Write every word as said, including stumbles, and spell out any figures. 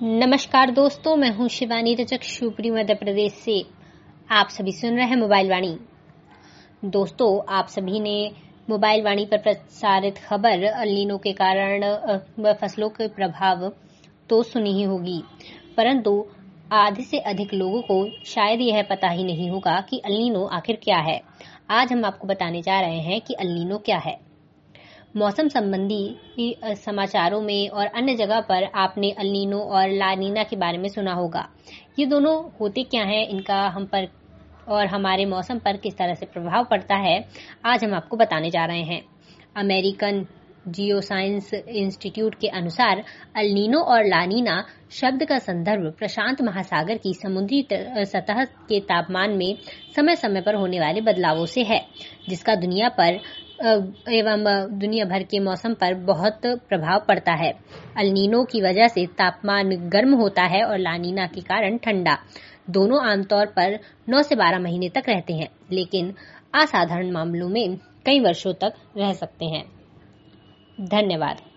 नमस्कार दोस्तों, मैं हूं शिवानी रजक, शिवपुरी मध्य प्रदेश से। आप सभी सुन रहे हैं मोबाइल वाणी। दोस्तों, आप सभी ने मोबाइल वाणी पर प्रसारित खबर अल नीनो के कारण फसलों के प्रभाव तो सुनी ही होगी, परंतु आधे से अधिक लोगों को शायद यह पता ही नहीं होगा कि अल नीनो आखिर क्या है। आज हम आपको बताने जा रहे हैं कि अल नीनो क्या है। मौसम संबंधी समाचारों में और अन्य जगह पर आपने अल नीनो और ला नीना के बारे में सुना होगा। ये दोनों होते क्या हैं, इनका हम पर और हमारे मौसम पर किस तरह से प्रभाव पड़ता है, आज हम आपको बताने जा रहे हैं। अमेरिकन जियोसाइंस इंस्टीट्यूट के अनुसार अल नीनो और ला नीना शब्द का संदर्भ प्रशांत महासागर की समुद्री सतह के तापमान में समय समय पर होने वाले बदलावों से है, जिसका दुनिया पर एवं दुनिया भर के मौसम पर बहुत प्रभाव पड़ता है। अल नीनो की वजह से तापमान गर्म होता है और ला नीना के कारण ठंडा। दोनों आमतौर पर नौ से बारह महीने तक रहते हैं, लेकिन असाधारण मामलों में कई वर्षों तक रह सकते हैं। धन्यवाद।